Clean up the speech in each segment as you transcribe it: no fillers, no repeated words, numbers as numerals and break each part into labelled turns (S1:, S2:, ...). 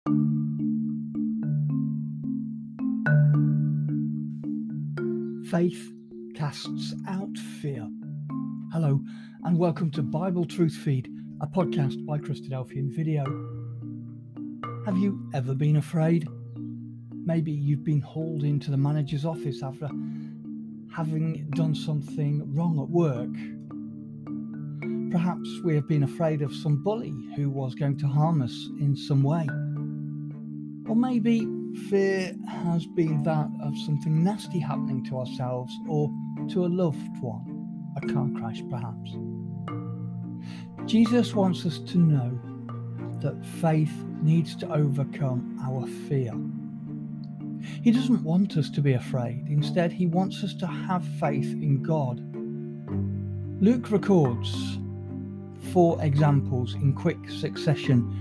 S1: Faith casts out fear. Hello, and welcome to Bible Truth Feed, a podcast by Christadelphian Video. Have you ever been afraid? Maybe you've been hauled into the manager's office after having done something wrong at work. Perhaps we have been afraid of some bully who was going to harm us in some way. Or maybe fear has been that of something nasty happening to ourselves or to a loved one, a car crash perhaps. Jesus wants us to know that faith needs to overcome our fear. He doesn't want us to be afraid. Instead, he wants us to have faith in God. Luke records 4 examples in quick succession.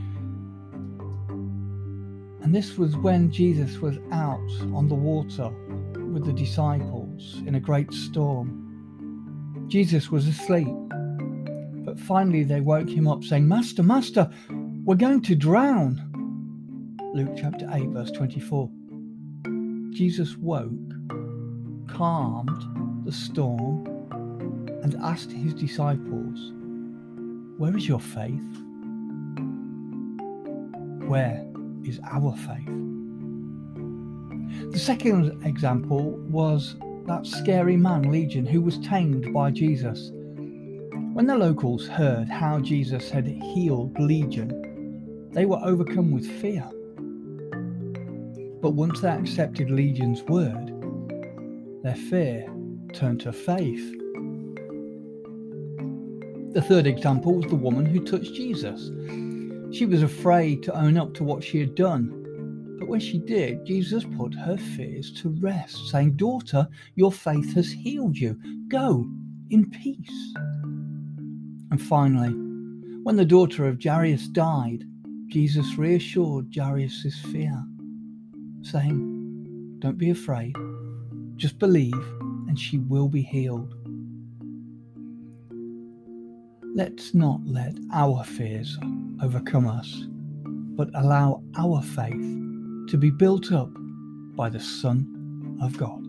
S1: And this was when Jesus was out on the water with the disciples in a great storm. Jesus was asleep, but finally they woke him up saying, Master, Master, we're going to drown. Luke chapter 8 verse 24. Jesus woke, calmed the storm, and asked his disciples, where is your faith? Where is our faith? The second example was that scary man, Legion, who was tamed by Jesus. When the locals heard how Jesus had healed Legion, they were overcome with fear. But once they accepted Legion's word, their fear turned to faith. The third example was the woman who touched Jesus. She was afraid to own up to what she had done, but when she did, Jesus put her fears to rest, saying, Daughter, your faith has healed you. Go in peace. And finally, when the daughter of Jairus died, Jesus reassured Jairus' fear, saying, Don't be afraid, just believe and she will be healed. Let's not let our fears overcome us, but allow our faith to be built up by the Son of God.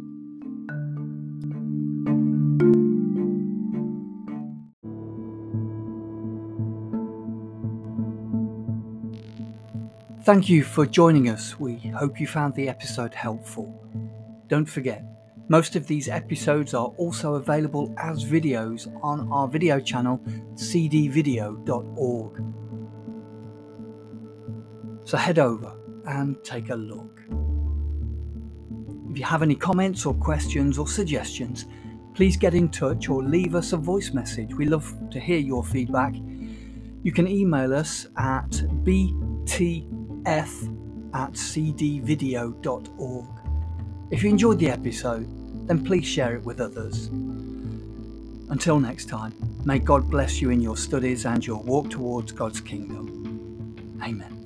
S1: Thank you for joining us. We hope you found the episode helpful. Don't forget, most of these episodes are also available as videos on our video channel, cdvideo.org. So head over and take a look. If you have any comments or questions or suggestions, please get in touch or leave us a voice message. We love to hear your feedback. You can email us at btf@cdvideo.org. If you enjoyed the episode, then please share it with others. Until next time, may God bless you in your studies and your walk towards God's kingdom. Amen.